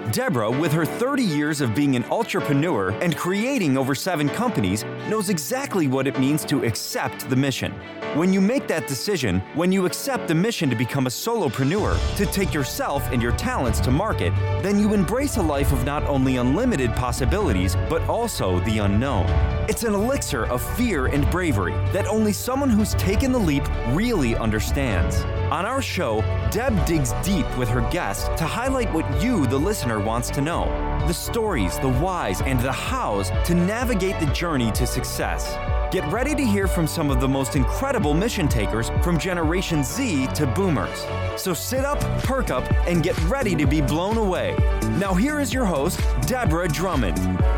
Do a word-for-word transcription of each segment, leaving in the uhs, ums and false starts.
Deborah, with her thirty years of being an entrepreneur and creating over seven companies, knows exactly what it means to accept the mission. When you make that decision, when you accept the mission to become a solopreneur, to take yourself and your talents to market, then you embrace a life of not only unlimited possibilities, but also the unknown. It's an elixir of fear and bravery that only someone who's taken the leap really understands. On our show, Deb digs deep with her guests to highlight what you, the listener, wants to know. The stories, the whys, and the hows to navigate the journey to success. Get ready to hear from some of the most incredible mission takers from Generation Z to Boomers. So sit up, perk up, and get ready to be blown away. Now here is your host, Deborah Drummond.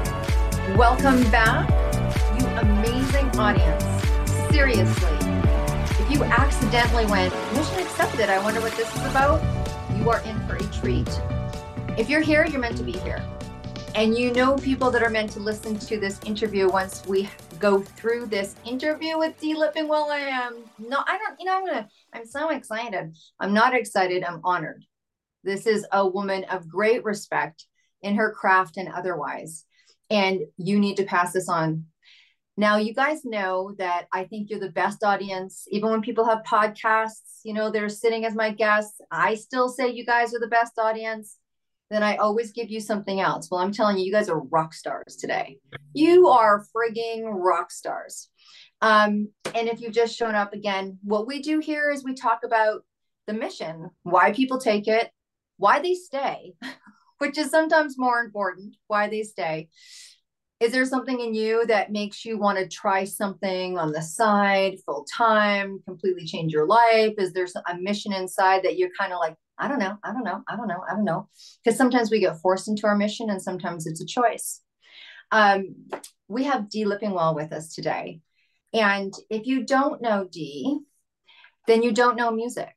Welcome back, you amazing audience. Seriously, if you accidentally went, mission accepted, I wonder what this is about, you are in for a treat. If you're here, you're meant to be here. And you know people that are meant to listen to this interview once we go through this interview with Dee Lippingwell. I am no, I don't, you know, I'm gonna, I'm so excited. I'm not excited, I'm honored. This is a woman of great respect in her craft and otherwise. And you need to pass this on. Now, you guys know that I think you're the best audience. Even when people have podcasts, you know, they're sitting as my guests. I still say you guys are the best audience. Then I always give you something else. Well, I'm telling you, you guys are rock stars today. You are frigging rock stars. Um, and if you've just shown up again, what we do here is we talk about the mission, why people take it, why they stay, which is sometimes more important, why they stay. Is there something in you that makes you want to try something on the side, full time, completely change your life? Is there a mission inside that you're kind of like, I don't know, I don't know, I don't know, I don't know. Because sometimes we get forced into our mission and sometimes it's a choice. Um, we have Dee Lippingwell with us today. And if you don't know Dee, then you don't know music.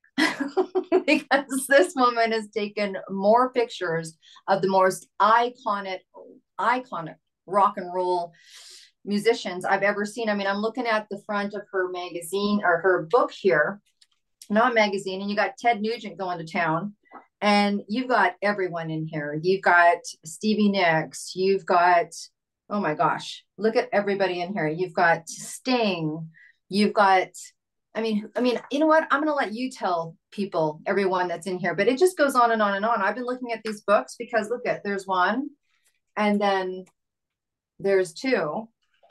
Because this woman has taken more pictures of the most iconic, iconic rock and roll musicians I've ever seen. I mean, I'm looking at the front of her magazine or her book here, not magazine, and you got Ted Nugent going to town, and you've got everyone in here. You've got Stevie Nicks, you've got, oh my gosh, look at everybody in here. You've got Sting, you've got, I mean, I mean, you know what? I'm going to let you tell people, everyone that's in here, but it just goes on and on and on. I've been looking at these books because look at, there's one, and then there's two,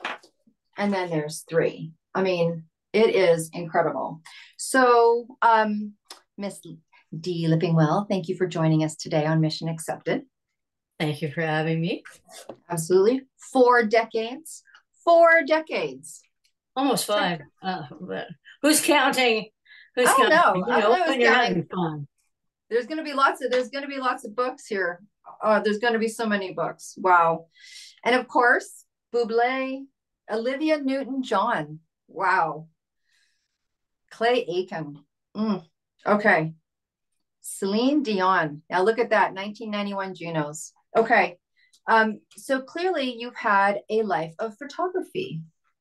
and then there's three. I mean, it is incredible. So, um, Miss Dee Lippingwell, thank you for joining us today on Mission Accepted. Thank you for having me. Absolutely. Four decades. Four decades. Almost five. Uh, but who's counting? Who's I don't counting? know. You I know, don't know when who's you're counting. having fun. There's going to be lots of, there's going to be lots of books here. Uh, there's going to be so many books. Wow. And of course, Bublé, Olivia Newton-John. Wow. Clay Aiken. Mm. Okay. Celine Dion. Now look at that, nineteen ninety-one Junos. Okay. Um, so clearly you've had a life of photography.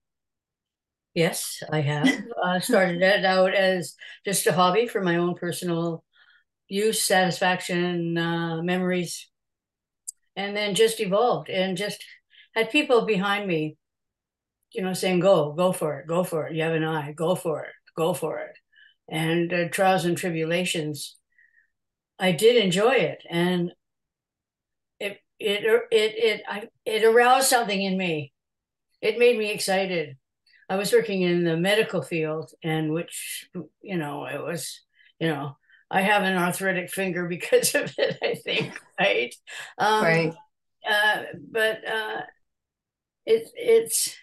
Yes, I have. uh, started it out as just a hobby for my own personal use, satisfaction, uh, memories, and then just evolved and just had people behind me, you know, saying, go, go for it, go for it. You have an eye, go for it, go for it. And uh, trials and tribulations, I did enjoy it. And it, it, it, it, I, it aroused something in me. It made me excited. I was working in the medical field, and which, you know, it was, you know, I have an arthritic finger because of it, I think, right? Um, right. Uh, but uh, it, it's,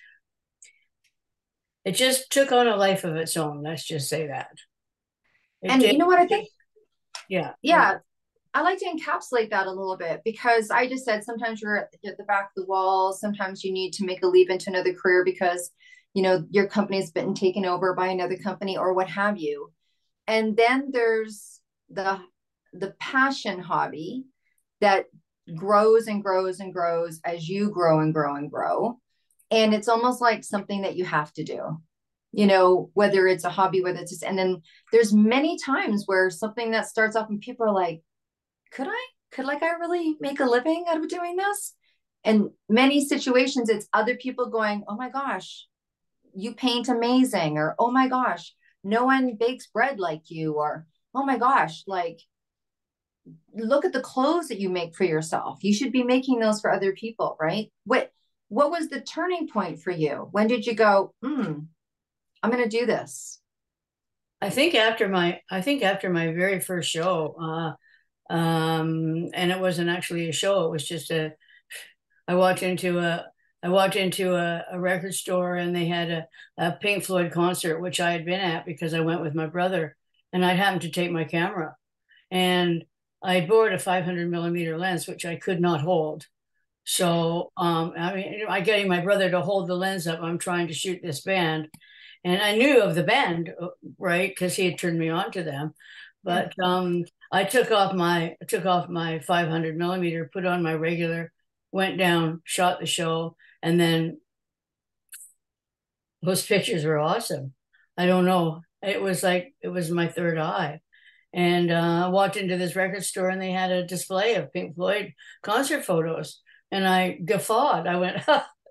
it just took on a life of its own. Let's just say that. It and did, you know what I think? Yeah. Yeah. I like to encapsulate that a little bit because I just said sometimes you're at the back of the wall. Sometimes you need to make a leap into another career because, you know, your company's been taken over by another company or what have you. And then there's the, the passion hobby that grows and grows and grows as you grow and grow and grow. And it's almost like something that you have to do, you know, whether it's a hobby, whether it's just, and then there's many times where something that starts off and people are like, could I, could like I really make a living out of doing this? And many situations, it's other people going, oh my gosh, you paint amazing, or oh my gosh, no one bakes bread like you, or oh my gosh, like look at the clothes that you make for yourself. You should be making those for other people, right? What what was the turning point for you? When did you go, hmm, I'm going to do this? I think after my, I think after my very first show, uh, um, and it wasn't actually a show. It was just a, I walked into a, I walked into a, a record store and they had a, a Pink Floyd concert, which I had been at because I went with my brother, and I'd happened to take my camera, and I borrowed a five hundred millimeter lens, which I could not hold. So, um, I mean, I getting my brother to hold the lens up. I'm trying to shoot this band, and I knew of the band, right? Because he had turned me on to them. But um, I took off my took off my five hundred millimeter, put on my regular, went down, shot the show, and then those pictures were awesome. I don't know. It was like it was my third eye. And uh, I walked into this record store and they had a display of Pink Floyd concert photos. And I guffawed. I went,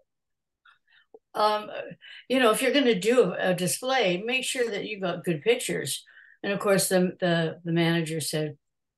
um, you know, if you're going to do a display, make sure that you got good pictures. And of course, the, the, the manager said,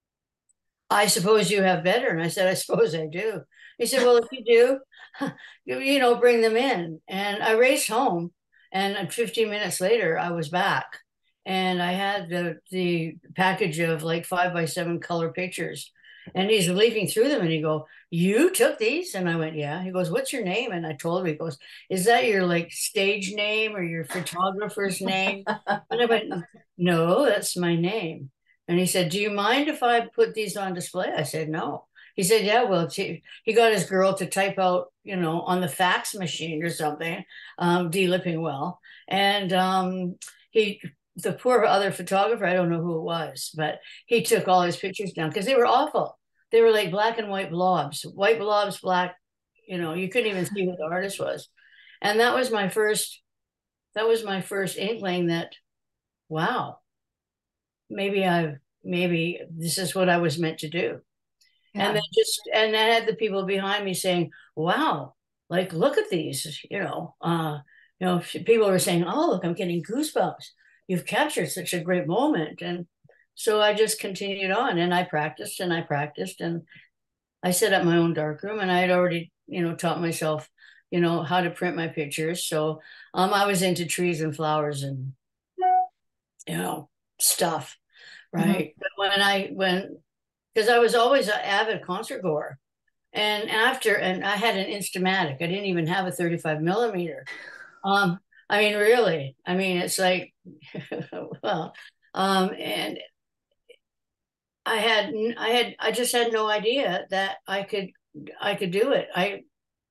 I suppose you have better. And I said, I suppose I do. He said, well, if you do, you, you know, bring them in. And I raced home. And fifteen minutes later, I was back. And I had the, the package of like five by seven color pictures. And he's leafing through them and he go, you took these? And I went, yeah. He goes, what's your name? And I told him, he goes, is that your like stage name or your photographer's name? And I went, no, that's my name. And he said, do you mind if I put these on display? I said, no. He said, yeah, well, he got his girl to type out, you know, on the fax machine or something, um, D. Lippingwell. And um, he, the poor other photographer, I don't know who it was, but he took all his pictures down because they were awful. They were like black and white blobs, white blobs, black, you know, you couldn't even see what the artist was. And that was my first, that was my first inkling that, wow, maybe I, maybe this is what I was meant to do. Yeah. And then just, and I had the people behind me saying, wow, like, look at these, you know, uh, you know, people were saying, oh, look, I'm getting goosebumps. You've captured such a great moment. And so I just continued on and I practiced and I practiced and I set up my own darkroom, and I had already, you know, taught myself, you know, how to print my pictures. So um, I was into trees and flowers and, you know, stuff, right? Mm-hmm. But when I, when, because I was always an avid concert goer. And after, and I had an Instamatic. I didn't even have a thirty-five millimeter. Um, I mean, really, I mean, it's like, well, um, and I had, I had, I just had no idea that I could, I could do it. I,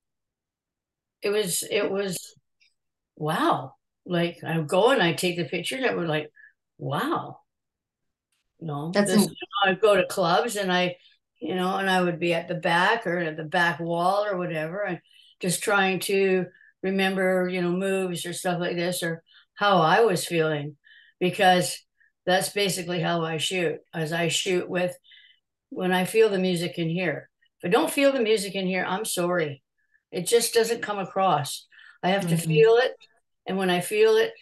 it was, it was, wow. Like I would go and I take the pictures and we're like, wow. You know, that's this, you know, I'd go to clubs and I, you know, and I would be at the back or at the back wall or whatever, and just trying to remember, you know, moves or stuff like this or how I was feeling, because that's basically how I shoot. As I shoot with, when I feel the music in here. If I don't feel the music in here, I'm sorry. It just doesn't come across. I have mm-hmm. to feel it. And when I feel it,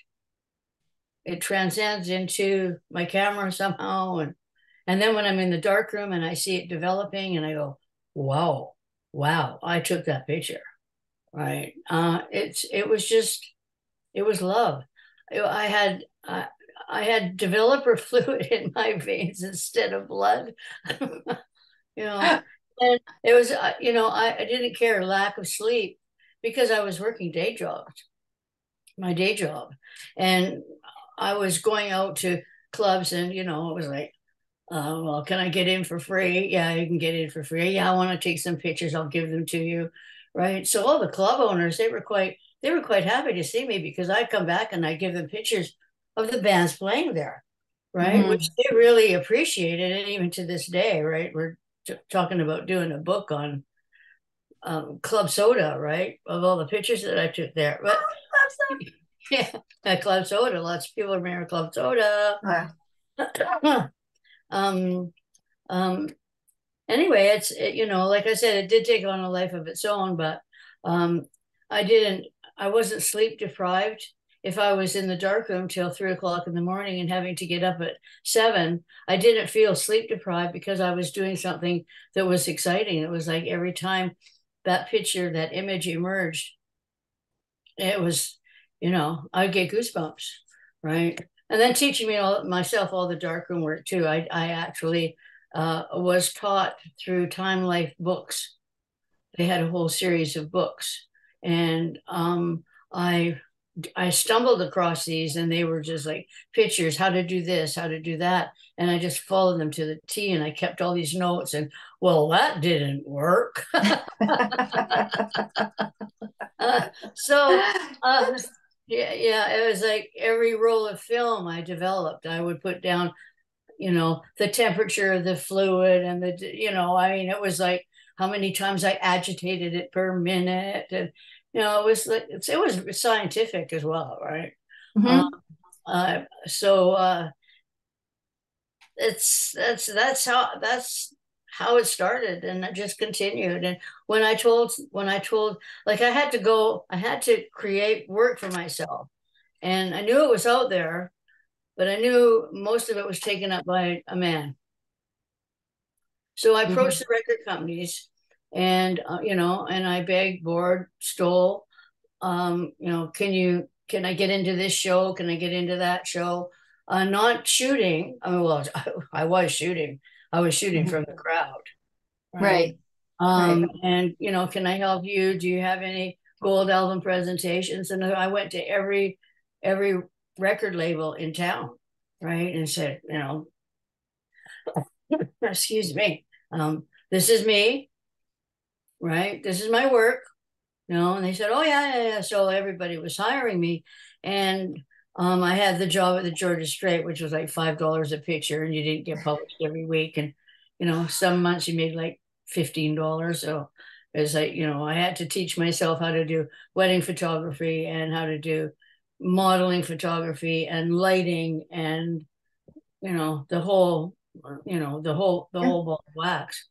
it transcends into my camera somehow. And, and then when I'm in the dark room and I see it developing and I go, wow, wow, I took that picture. Right. Uh, it's, it was just, it was love. I had, uh, I had developer fluid in my veins instead of blood, you know, and it was, uh, you know, I, I didn't care, lack of sleep, because I was working day jobs, my day job. And I was going out to clubs and, you know, it was like, uh, well, can I get in for free? Yeah, you can get in for free. Yeah, I want to take some pictures. I'll give them to you. Right. So all the club owners, they were quite, they were quite happy to see me, because I'd come back and I'd give them pictures of the bands playing there. Right. Mm-hmm. Which they really appreciated. And even to this day, right, we're t- talking about doing a book on um, Club Soda, right, of all the pictures that I took there. But oh, yeah, at Club Soda, lots of people remember Club Soda. Uh. um, um, anyway, it's, it, you know, like I said, it did take on a life of its own, but um, I didn't, I wasn't sleep deprived. If I was in the darkroom till three o'clock in the morning and having to get up at seven, I didn't feel sleep deprived because I was doing something that was exciting. It was like every time that picture, that image emerged, it was, you know, I'd get goosebumps, right? And then teaching me all myself all the darkroom work too. I I actually uh, was taught through Time Life books. They had a whole series of books, and um, I I stumbled across these, and they were just like pictures, how to do this, how to do that, and I just followed them to the T. And I kept all these notes, and well, that didn't work. uh, so. Uh, Yeah, yeah, it was like every roll of film I developed, I would put down, you know, the temperature of the fluid and the, you know, I mean, it was like how many times I agitated it per minute. And, you know, it was like, it's, it was scientific as well, right? Mm-hmm. Um, uh, so uh, it's, that's, that's how, that's how it started, and it just continued. And when I told, when I told, like I had to go, I had to create work for myself. And I knew it was out there, but I knew most of it was taken up by a man. So I approached Mm-hmm. the record companies, and uh, you know, and I begged, bored, stole, um, you know, can you, can I get into this show? Can I get into that show? Uh, not shooting. I mean, well, I, I was shooting. I was shooting Mm-hmm. from the crowd, right? Right. Um, Right. and you know, can I help you? Do you have any gold album presentations? And I went to every every record label in town, right? And said, you know, excuse me, um, this is me, right? This is my work, you know. And they said, oh yeah, yeah, yeah. So everybody was hiring me, and um, I had the job at the Georgia Strait, which was like five dollars a picture, and you didn't get published every week. And you know, some months you made like fifteen dollars. So it's like, you know, I had to teach myself how to do wedding photography and how to do modeling photography and lighting, and you know, the whole, you know, the whole the Yeah. whole ball of wax.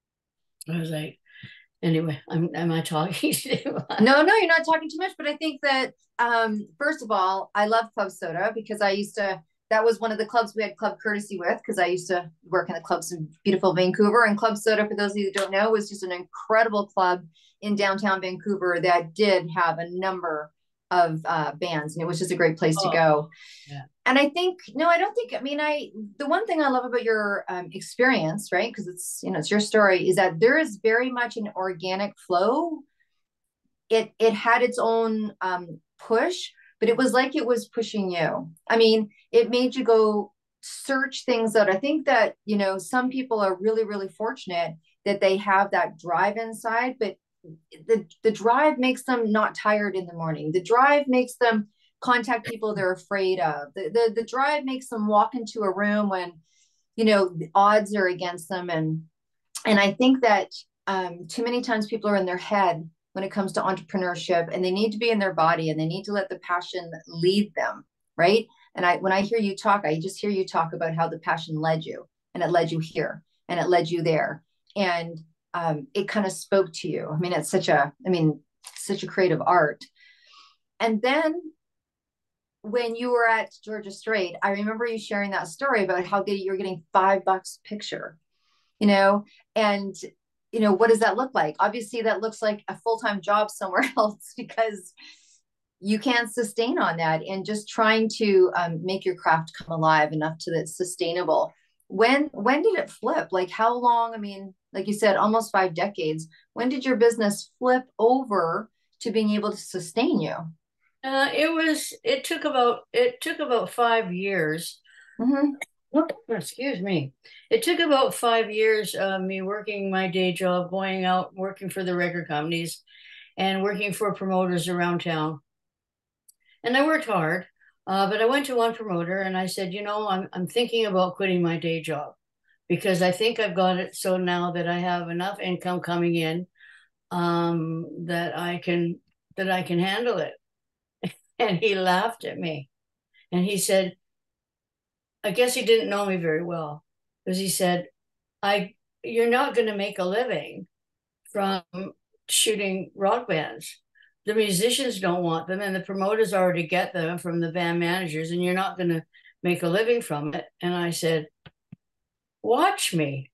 I was like, anyway, I'm am I talking to you? No, no, you're not talking too much, but I think that um, first of all, I love Club Soda because I used to, that was one of the clubs we had Club Courtesy with, because I used to work in the clubs in beautiful Vancouver. And Club Soda, for those of you who don't know, was just an incredible club in downtown Vancouver that did have a number of uh, bands, and it was just a great place to Oh, go. yeah. And I think, no, I don't think, I mean, I, the one thing I love about your um, experience, right? Because it's, you know, it's your story, is that there is very much an organic flow. It, it had its own um, push, but it was like it was pushing you. I mean, it made you go search things out. I think that, you know, some people are really, really fortunate that they have that drive inside, but the, the drive makes them not tired in the morning. The drive makes them contact people they're afraid of. The, the, the drive makes them walk into a room when, you know, the odds are against them. And, and I think that um, too many times people are in their head when it comes to entrepreneurship, and they need to be in their body, and they need to let the passion lead them. Right. And I, when I hear you talk, I just hear you talk about how the passion led you, and it led you here, and it led you there. And um, it kind of spoke to you. I mean, it's such a, I mean, such a creative art. And then when you were at Georgia Strait, I remember you sharing that story about how you're getting five bucks a picture, you know, and, you know, what does that look like? Obviously that looks like a full-time job somewhere else, because you can't sustain on that, and just trying to um, make your craft come alive enough to that sustainable. When, when did it flip? Like how long? I mean, like you said, almost five decades. When did your business flip over to being able to sustain you? Uh, it was, it took about, it took about five years. Mm-hmm. Oh, excuse me. It took about five years of me working my day job, going out, working for the record companies and working for promoters around town. And I worked hard, uh, but I went to one promoter and I said, you know, I'm, I'm thinking about quitting my day job because I think I've got it so now that I have enough income coming in um, that I can, that I can handle it. And he laughed at me and he said, I guess he didn't know me very well, because he said, I you're not going to make a living from shooting rock bands. The musicians don't want them, and the promoters already get them from the band managers, and you're not going to make a living from it. And I said, watch me.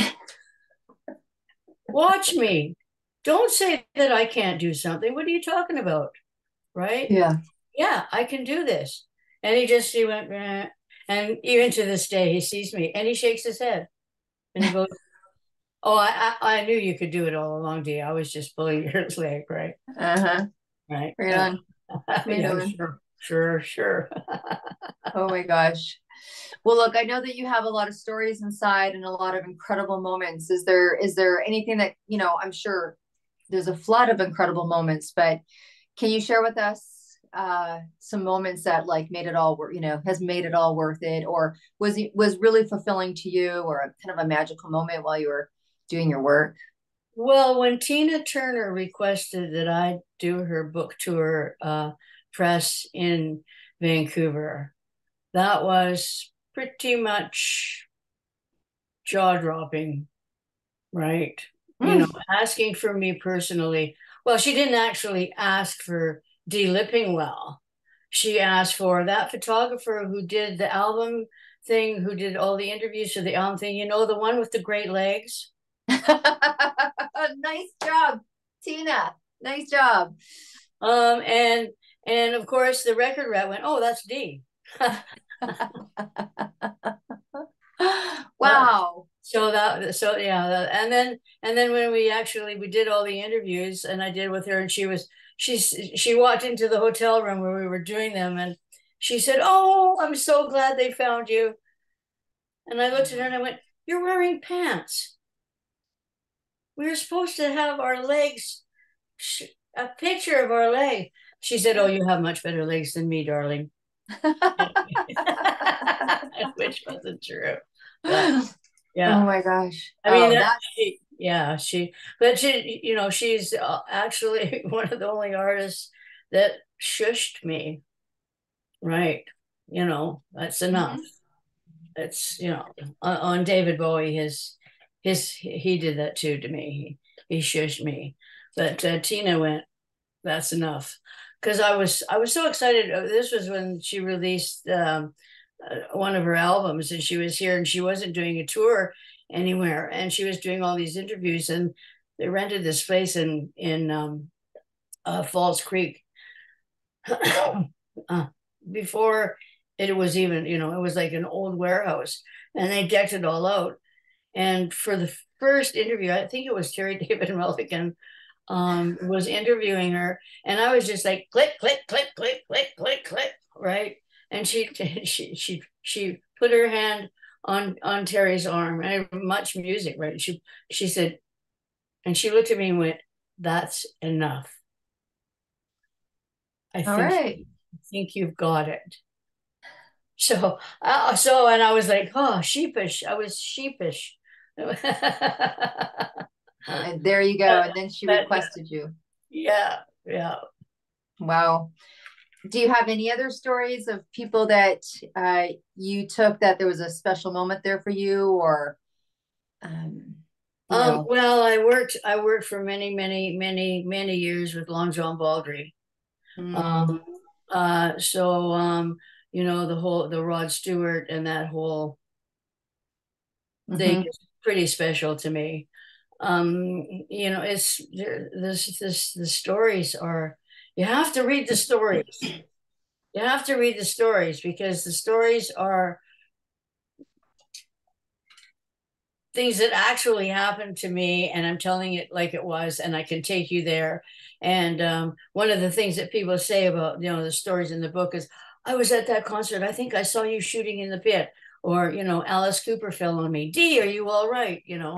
Watch me. Don't say that I can't do something. What are you talking about? Right? Yeah. Yeah, I can do this. And he just, he went, eh. And even to this day, he sees me and he shakes his head and he goes, oh, I, I, I knew you could do it all along, Dee. I was just pulling your leg, right? Uh-huh. Right. Right on. Right Yeah, on. sure, sure, sure. Oh my gosh. Well, look, I know that you have a lot of stories inside and a lot of incredible moments. Is there, is there anything that, you know, I'm sure there's a flood of incredible moments, but can you share with us uh, some moments that like made it all worth, you know, has made it all worth it, or was it was really fulfilling to you, or a kind of a magical moment while you were doing your work? Well, when Tina Turner requested that I do her book tour uh, press in Vancouver, that was pretty much jaw-dropping, right? Mm. You know, asking for me personally. Well, she didn't actually ask for Dee Lippingwell. She asked for that photographer who did the album thing, who did all the interviews for the album thing. You know, the one with the great legs? Nice job, Tina. Nice job. Um, and and of course the record rep went, oh, that's Dee. Wow. So that so yeah, that, and then and then when we actually we did all the interviews and I did with her, and she was she's she walked into the hotel room where we were doing them, and she said, oh, I'm so glad they found you. And I looked at her and I went, you're wearing pants. We were supposed to have our legs, a picture of our leg. She said, oh, you have much better legs than me, darling. Which wasn't true. But, yeah. Oh my gosh. I mean, oh, that, that's... she, yeah, she, but she, you know, she's actually one of the only artists that shushed me. Right. You know, that's enough. Mm-hmm. It's, you know, on, on David Bowie, his, his, he did that too to me. He, he shushed me. But uh, Tina went, that's enough. Because I was, I was so excited. This was when she released um, uh, one of her albums, and she was here, and she wasn't doing a tour anywhere, and she was doing all these interviews, and they rented this place in in um, uh, Falls Creek. uh, before it was even, you know, it was like an old warehouse, and they decked it all out. And for the first interview, I think it was Terry David Mulligan um, was interviewing her, and I was just like, click, click, click, click, click, click, click, right? And she she she she put her hand on on Terry's arm, and much music, right? She she said, and she looked at me and went, "That's enough. I think, all right. I think you've got it." So, uh, so, and I was like, oh, sheepish. I was sheepish. And there you go. And then she requested you. Yeah, yeah. Wow. Do you have any other stories of people that uh, you took that there was a special moment there for you, or? Um, you know? um, well, I worked. I worked for many, many, many, many years with Long John Baldry. Mm. Um, uh, so, um, you know, the whole the Rod Stewart and that whole thing mm-hmm. is pretty special to me. Um, you know, it's this this the stories are, you have to read the stories. You have to read the stories, because the stories are things that actually happened to me, and I'm telling it like it was, and I can take you there. And um, one of the things that people say about, you know, the stories in the book is, I was at that concert, I think I saw you shooting in the pit, or, you know, Alice Cooper fell on me. Dee, are you all right? You know.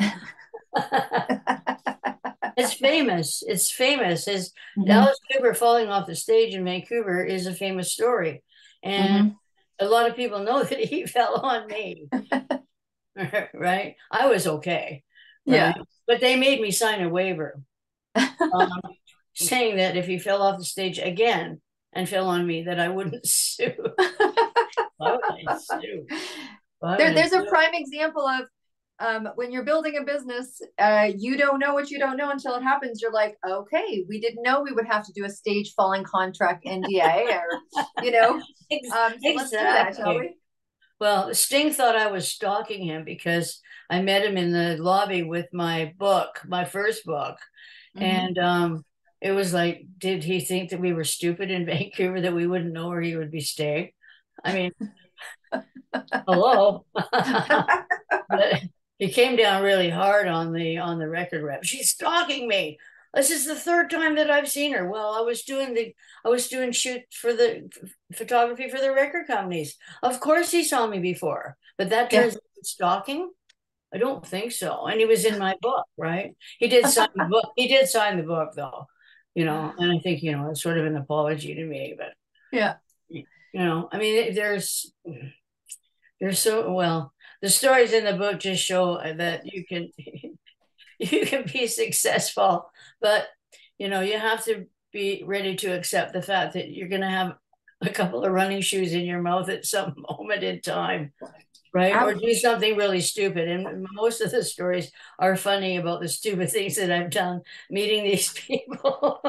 It's famous. It's famous. His mm-hmm. Alice Cooper falling off the stage in Vancouver is a famous story. And mm-hmm. a lot of people know that he fell on me. Right? I was okay. Right? Yeah. But they made me sign a waiver um, saying that if he fell off the stage again and fell on me, that I wouldn't sue. Why would I sue? Why there, would there's I a sue? prime example of um, when you're building a business, uh, you don't know what you don't know until it happens. You're like, okay, we didn't know we would have to do a stage falling contract N D A, or, you know, um, so exactly. let's do that, shall we? Well, Sting thought I was stalking him because I met him in the lobby with my book, my first book. Mm-hmm. And um, it was like, did he think that we were stupid in Vancouver, that we wouldn't know where he would be staying? I mean, hello. But he came down really hard on the on the record rep. She's stalking me. This is the third time that I've seen her. Well, I was doing the I was doing shoots for the photography for the record companies. Of course he saw me before, but that turns yeah. into stalking? I don't think so. And he was in my book, right? He did sign the book. He did sign the book though, you know, and I think, you know, it's sort of an apology to me, but yeah. You know, I mean, there's there's so well, the stories in the book just show that you can you can be successful, but you know, you have to be ready to accept the fact that you're going to have a couple of running shoes in your mouth at some moment in time, right? Or do something really stupid. And most of the stories are funny about the stupid things that I've done meeting these people.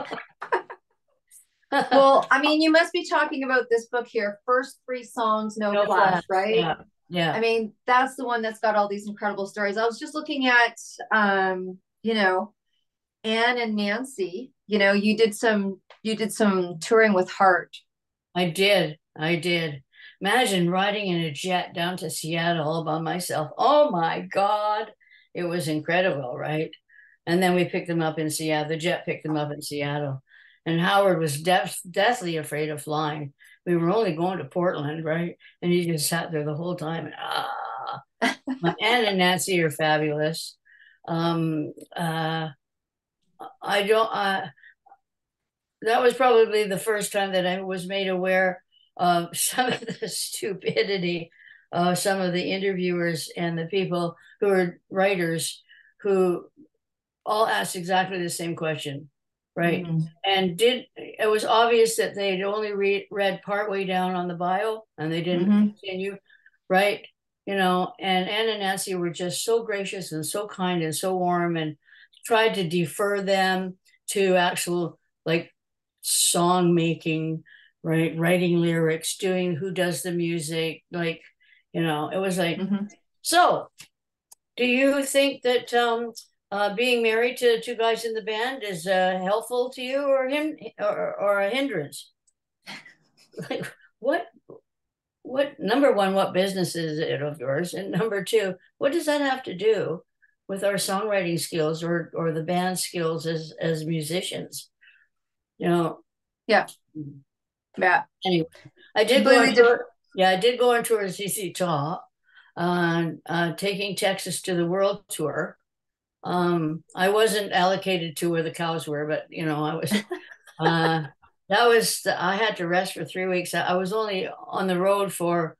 Well, I mean, you must be talking about this book here, First Three Songs, No, no Flash, Flash, right? Yeah. Yeah. I mean, that's the one that's got all these incredible stories. I was just looking at, um, you know, Anne and Nancy. You know, you did some, you did some touring with Heart. I did. I did. Imagine riding in a jet down to Seattle all by myself. Oh my God. It was incredible, right? And then we picked them up in Seattle. The jet picked them up in Seattle. And Howard was death, deathly afraid of flying. We were only going to Portland, right? And he just sat there the whole time. And, ah, Anne and Nancy are fabulous. Um, uh, I don't. Uh, that was probably the first time that I was made aware of some of the stupidity of some of the interviewers and the people who are writers who all asked exactly the same question. Right. Mm-hmm. And did it was obvious that they'd only read read partway down on the bio and they didn't mm-hmm. continue. Right. You know, and Anne and Nancy were just so gracious and so kind and so warm, and tried to defer them to actual like song making, right? Writing lyrics, doing who does the music. Like, you know, it was like, mm-hmm. So do you think that um Uh, being married to two guys in the band is uh, helpful to you, or him, or, or a hindrance? Like, what, what? Number one, what business is it of yours? And number two, what does that have to do with our songwriting skills or or the band skills as as musicians? You know. Yeah. Yeah. Anyway, I did go on tour. Yeah, I did go on tour as Z Z Top, uh, uh, taking Texas to the world tour. Um, I wasn't allocated to where the cows were, but you know, I was, uh, that was, the, I had to rest for three weeks. I was only on the road for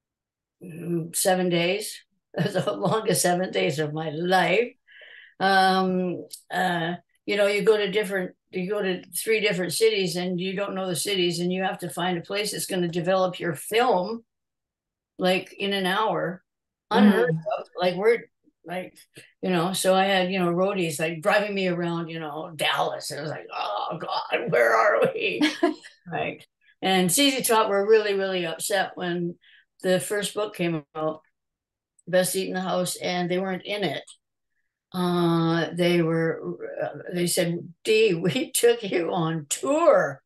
um, seven days. It was the longest seven days of my life. Um, uh, you know, you go to different, you go to three different cities and you don't know the cities, and you have to find a place that's going to develop your film like in an hour. Unheard mm. of. Like we're, Like, you know, so I had, you know, roadies like driving me around, you know, Dallas. And I was like, oh God, where are we? Right. And Z Z Top were really, really upset when the first book came out, Best Seat in the House, and they weren't in it. Uh, they were, uh, they said, Dee, we took you on tour.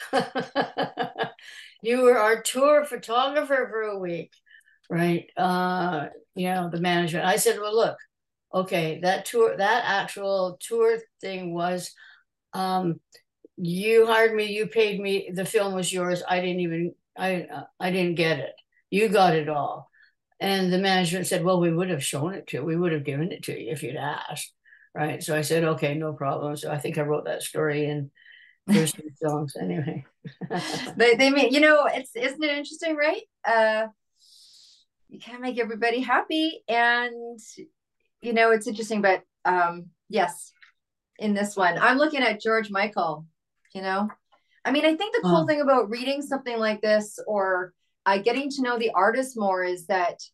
You were our tour photographer for a week. Right. Uh, you know, the management. I said, well, look, okay, that tour, that actual tour thing was, um, you hired me, you paid me, the film was yours. I didn't even, I, uh, I didn't get it. You got it all. And the management said, well, we would have shown it to you. We would have given it to you if you'd asked. Right. So I said, okay, no problem. So I think I wrote that story in first two songs anyway. they, they mean, you know, it's, isn't it interesting, right? Uh, You can't make everybody happy. And, you know, it's interesting, but um, yes, in this one, I'm looking at George Michael, you know, I mean, I think the cool oh. thing about reading something like this or uh, getting to know the artist more is that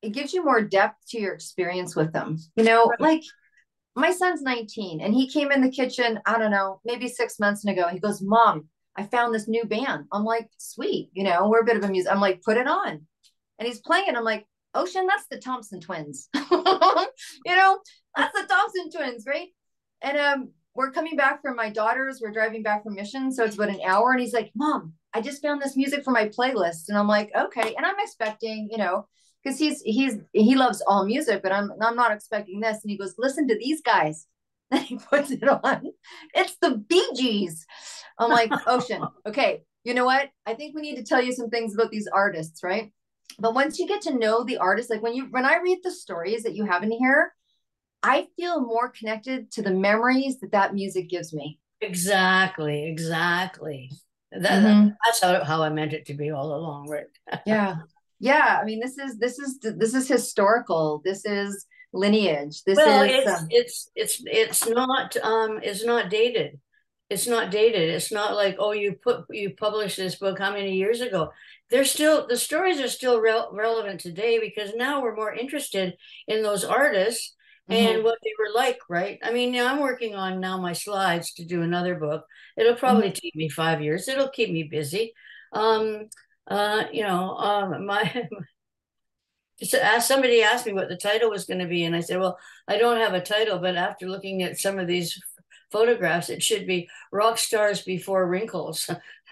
it gives you more depth to your experience with them. You know, like my son's nineteen and he came in the kitchen, I don't know, maybe six months ago. He goes, Mom, I found this new band. I'm like, sweet, you know, we're a bit of a music. I'm like, put it on. And he's playing it. I'm like, Ocean, that's the Thompson twins. You know, that's the Thompson twins, right? And um, we're coming back from my daughter's, we're driving back from Mission. So it's about an hour. And he's like, Mom, I just found this music for my playlist. And I'm like, okay. And I'm expecting, you know, because he's he's he loves all music, but I'm I'm not expecting this. And he goes, listen to these guys. And he puts it on. It's the Bee Gees. I'm like, Ocean, okay, you know what? I think we need to tell you some things about these artists, right? But once you get to know the artist, like when you when I read the stories that you have in here, I feel more connected to the memories that that music gives me. Exactly, exactly. That, mm-hmm. That's how, how I meant it to be all along, right? Yeah. Yeah. I mean, this is, this is, this is historical. This is lineage. This well, is, it's, um, it's, it's, it's not, um, it's not dated. It's not dated. It's not like, oh, you put, you published this book how many years ago? They're still, the stories are still re- relevant today because now we're more interested in those artists and mm-hmm. what they were like, right? I mean, I'm working on now my slides to do another book. It'll probably mm-hmm. take me five years. It'll keep me busy. Um, uh, you know, um, my, asked, somebody asked me what the title was going to be. And I said, well, I don't have a title, but after looking at some of these photographs, it should be Rock Stars Before Wrinkles.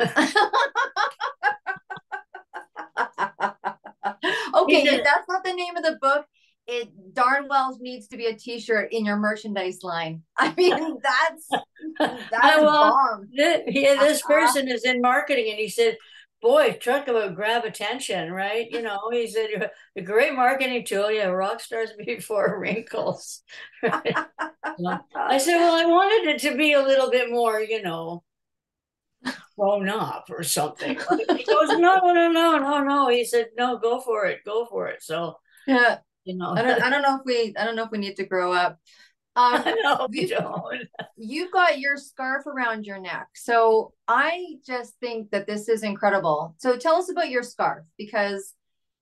Okay, if that's not the name of the book, it darn well needs to be a t-shirt in your merchandise line. I mean, that's that's well, bomb. This, yeah, this person is in marketing and he said, boy, talk about grab attention, right? You know, he said, a great marketing tool. Yeah, Rock Stars Before Wrinkles. Right? I said, well, I wanted it to be a little bit more, you know, grown up or something. He goes, no, no, no, no, no. He said, no, go for it, go for it. So, yeah, you know, I don't, I don't know if we, I don't know if we need to grow up. Um, no, we you've, don't. You've got your scarf around your neck. So I just think that this is incredible. So tell us about your scarf, because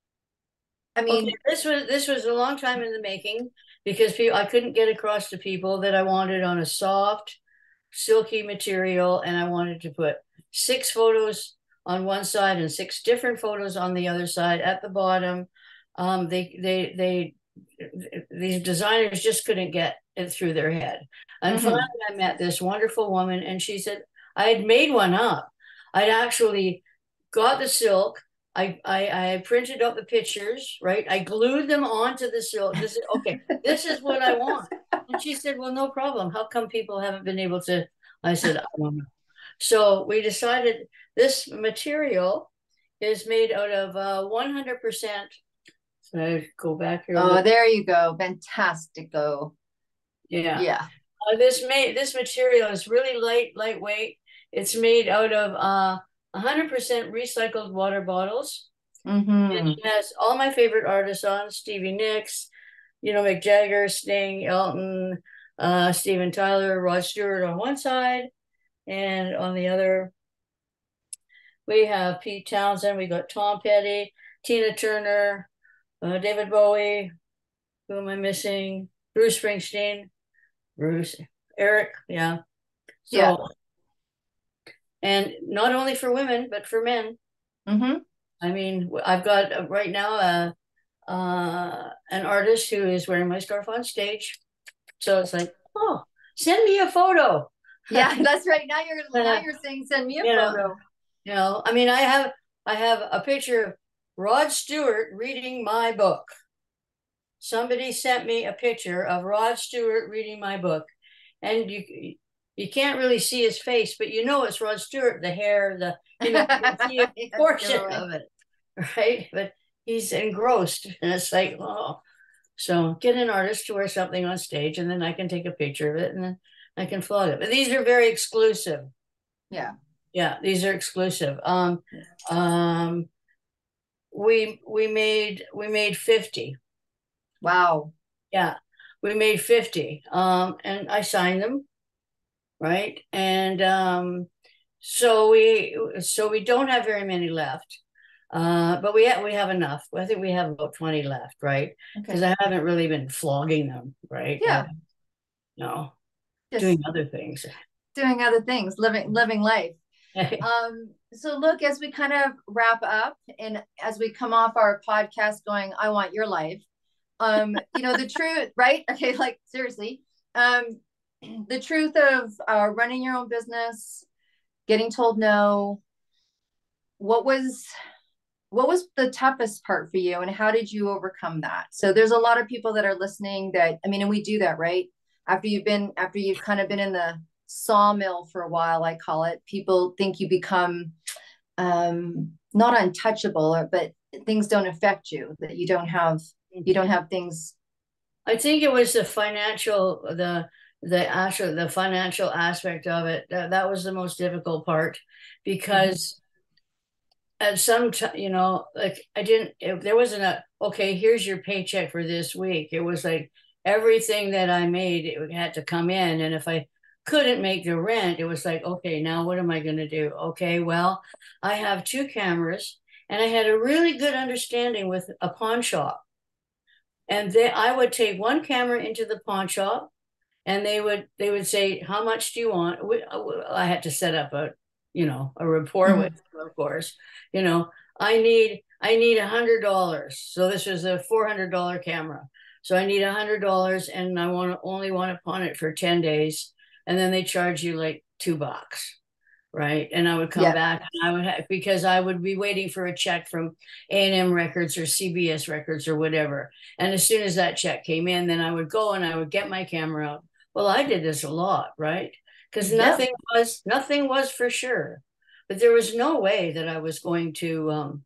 I mean, okay, this was this was a long time in the making because people, I couldn't get across to people that I wanted on a soft, silky material, and I wanted to put six photos on one side and six different photos on the other side at the bottom. Um, they they they these designers just couldn't get it through their head. And mm-hmm. finally, I met this wonderful woman, and she said I had made one up. I'd actually got the silk. I, I, I printed out the pictures, right? I glued them onto the silk. This is okay. This is what I want. And she said, well, no problem. How come people haven't been able to? I said, I don't know. So we decided this material is made out of uh, one hundred percent. So I go back here. Oh, there you go. Fantastico. Yeah. Yeah. Uh, this made this material is really light, lightweight. It's made out of uh, one hundred percent recycled water bottles. Mm-hmm. And it has all my favorite artists on: Stevie Nicks, you know, Mick Jagger, Sting, Elton, uh, Steven Tyler, Rod Stewart on one side, and on the other, we have Pete Townsend. We got Tom Petty, Tina Turner, uh, David Bowie. Who am I missing? Bruce Springsteen, Bruce, Eric, yeah. So, yeah. And not only for women, but for men. Mm-hmm. I mean, I've got uh, right now uh, uh, an artist who is wearing my scarf on stage. So it's like, oh, send me a photo. Yeah, that's right. Now you're now you're saying send me a you photo. Know, you know, I mean, I have I have a picture of Rod Stewart reading my book. Somebody sent me a picture of Rod Stewart reading my book, and you you can't really see his face, but you know it's Rod Stewart. The hair, the you know, you can see a portion of it, right? But he's engrossed, and it's like, oh. So get an artist to wear something on stage, and then I can take a picture of it, and then I can flog it. But these are very exclusive. Yeah, yeah, these are exclusive. Um, um, we we made we made fifty. Wow. Yeah, we made fifty, um, and I signed them, right? And um, so we so we don't have very many left. Uh, but we have, we have enough. I think we have about twenty left, right? Because Okay. I haven't really been flogging them, right? Yeah. Uh, no, Just doing other things. doing other things, living living life. Um, so look, as we kind of wrap up and as we come off our podcast going, I want your life. Um, you know, the truth, right? Okay, like seriously. Um, the truth of uh, running your own business, getting told no. What was what was the toughest part for you and how did you overcome that? So there's a lot of people that are listening that, I mean, and we do that, right? After you've been, after you've kind of been in the sawmill for a while, I call it, people think you become um, not untouchable, or, but things don't affect you, that you don't have, you don't have things. I think it was the financial, the, the actual, the financial aspect of it. That, that was the most difficult part because at some time, you know, like I didn't, if there wasn't a, okay, here's your paycheck for this week. It was like everything that I made, it had to come in. And if I couldn't make the rent, it was like, okay, now what am I going to do? Okay, well, I have two cameras and I had a really good understanding with a pawn shop. And then I would take one camera into the pawn shop and they would, they would say, how much do you want? I had to set up a, you know, a rapport mm-hmm. with them, of course. You know, I need I need a hundred dollars. So this was a four hundred dollar camera. So I need a hundred dollars, and I want to only want to pawn it for ten days, and then they charge you like two bucks, right? And I would come yeah. back, and I would have, because I would be waiting for a check from A and M Records or C B S Records or whatever. And as soon as that check came in, then I would go and I would get my camera out. Well, I did this a lot, right? Because nothing yeah. was nothing was for sure. But there was no way that I was going to um,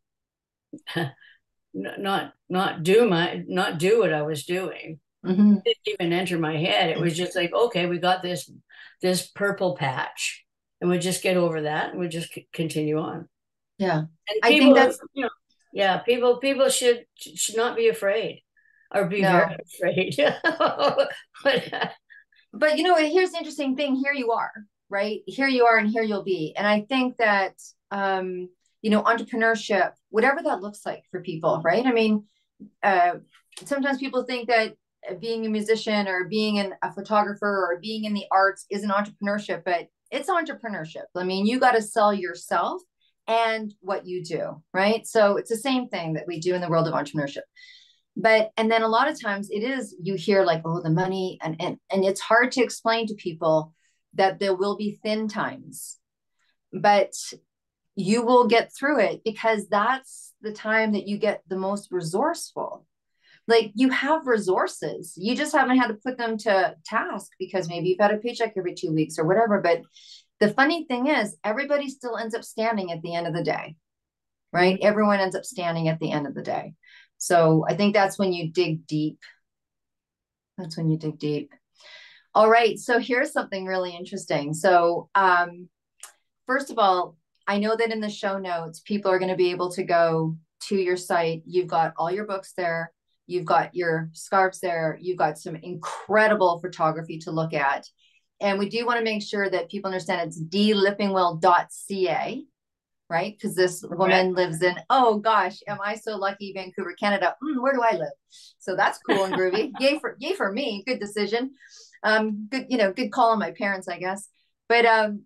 not not do my not do what I was doing. Mm-hmm. It didn't even enter my head. It was just like, okay, we got this this purple patch, and we just get over that, and we just c- continue on. Yeah, and people, I think that's you know, yeah. People people should should not be afraid, or be no. very afraid. but but you know, here's the interesting thing. Here you are. Right? Here you are and here you'll be. And I think that, um, you know, entrepreneurship, whatever that looks like for people, right? I mean, uh, sometimes people think that being a musician or being an, a photographer or being in the arts isn't entrepreneurship, but it's entrepreneurship. I mean, you got to sell yourself and what you do, right? So it's the same thing that we do in the world of entrepreneurship. But, and then a lot of times it is, you hear like, oh, the money, and, and, and it's hard to explain to people that there will be thin times, but you will get through it because that's the time that you get the most resourceful. Like you have resources, you just haven't had to put them to task because maybe you've had a paycheck every two weeks or whatever. But the funny thing is everybody still ends up standing at the end of the day, right? Everyone ends up standing at the end of the day. So I think that's when you dig deep. That's when you dig deep. All right. So here's something really interesting. So um, first of all, I know that in the show notes, people are going to be able to go to your site. You've got all your books there. You've got your scarves there. You've got some incredible photography to look at. And we do want to make sure that people understand it's d lippingwell dot c a, right? Because this woman right. lives in, oh gosh, am I so lucky, Vancouver, Canada. Mm, where do I live? So that's cool and groovy. Yay for, yay for me. Good decision. Um, good, you know, good call on my parents, I guess. But um,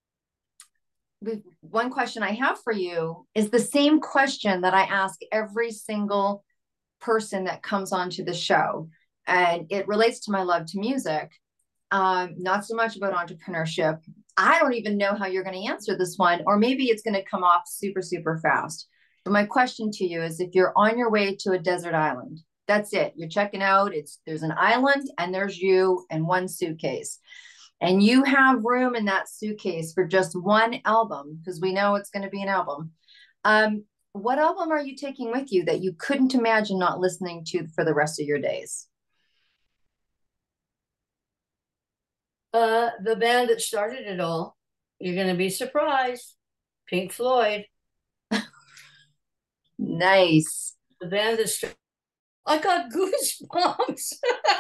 one question I have for you is the same question that I ask every single person that comes onto the show. And it relates to my love to music. Um, not so much about entrepreneurship. I don't even know how you're going to answer this one, or maybe it's going to come off super, super fast. But my question to you is, if you're on your way to a desert island, that's it. You're checking out. It's there's an island and there's you and one suitcase. And you have room in that suitcase for just one album, because we know it's going to be an album. Um, what album are you taking with you that you couldn't imagine not listening to for the rest of your days? Uh, the band that started it all. You're going to be surprised. Pink Floyd. Nice. The band that started. I got goosebumps.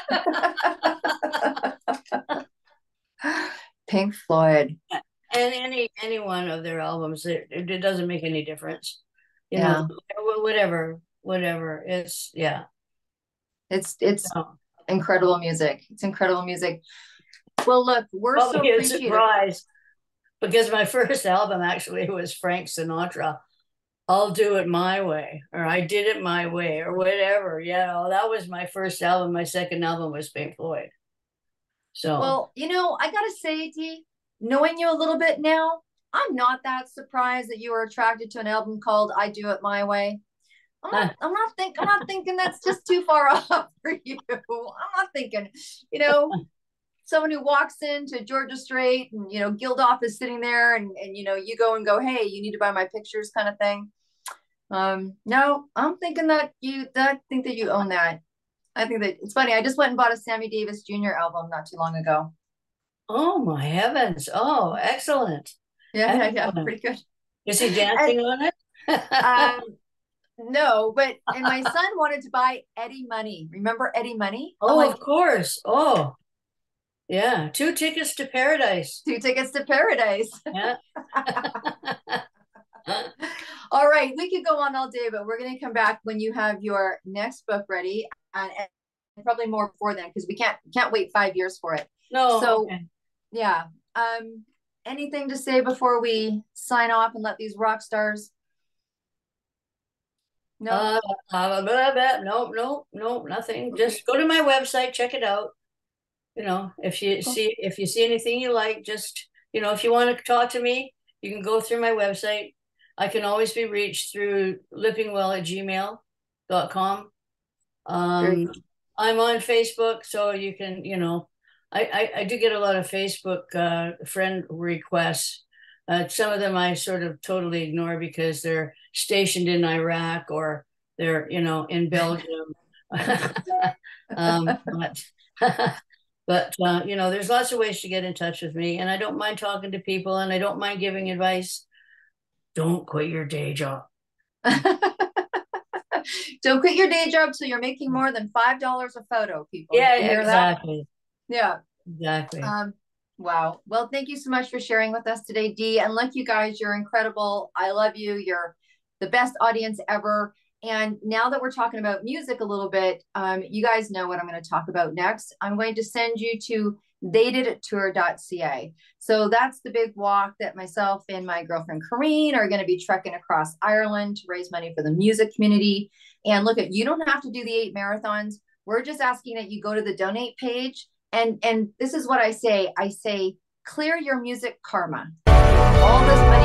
Pink Floyd. And any any one of their albums, it, it doesn't make any difference. you Yeah. know, whatever, whatever. It's, yeah. It's, it's Oh. incredible music. It's incredible music. Well, look, we're so Probably a appreciative. surprise, because my first album actually was Frank Sinatra. I'll do it my way, or I did it my way, or whatever. You know, that was my first album. My second album was Pink Floyd. So, Well, you know, I gotta say, Dee, knowing you a little bit now, I'm not that surprised that you were attracted to an album called "I Do It My Way." I'm not, I'm not think, I'm not thinking that's just too far off for you. I'm not thinking, you know, someone who walks into Georgia Strait and, you know, Gildoff is sitting there and, and, you know, you go and go, hey, you need to buy my pictures kind of thing. Um, no, I'm thinking that you, that think that you own that. I think that it's funny. I just went and bought a Sammy Davis Junior album not too long ago. oh my heavens. Oh, excellent. Yeah, excellent. yeah, yeah, pretty good. Is he dancing and, on it? um, no, but, and my son wanted to buy Eddie Money. Remember Eddie Money? Oh, like, of course. Oh, yeah. Two tickets to paradise. Two tickets to paradise. Yeah. All right. We could go on all day, but we're going to come back when you have your next book ready, and, and probably more before then, because we can't, can't wait five years for it. No. So okay. yeah. Um, anything to say before we sign off and let these rock stars? No, uh, uh, blah, blah. no, no, no, nothing. Just go to my website, check it out. You know, if you cool. see, if you see anything you like, just, you know, if you want to talk to me, you can go through my website. I can always be reached through lippingwell at gmail dot com. Um, I'm on Facebook, so you can, you know, I, I, I do get a lot of Facebook uh, friend requests. Uh, some of them I sort of totally ignore because they're stationed in Iraq or they're, you know, in Belgium. um, but, but uh, you know, there's lots of ways to get in touch with me, and I don't mind talking to people, and I don't mind giving advice. Don't quit your day job. Don't quit your day job so you're making more than five dollars a photo, people. Yeah, exactly. That? Yeah. Exactly. Um, wow. Well, thank you so much for sharing with us today, Dee. And like you guys, you're incredible. I love you. You're the best audience ever. And now that we're talking about music a little bit, um, you guys know what I'm going to talk about next. I'm going to send you to they did it tour dot c a. So that's the big walk that myself and my girlfriend Corrine are going to be trekking across Ireland to raise money for the music community. And look, at you don't have to do the eight marathons. We're just asking that you go to the donate page. And, and this is what I say. I say, clear your music karma. All this money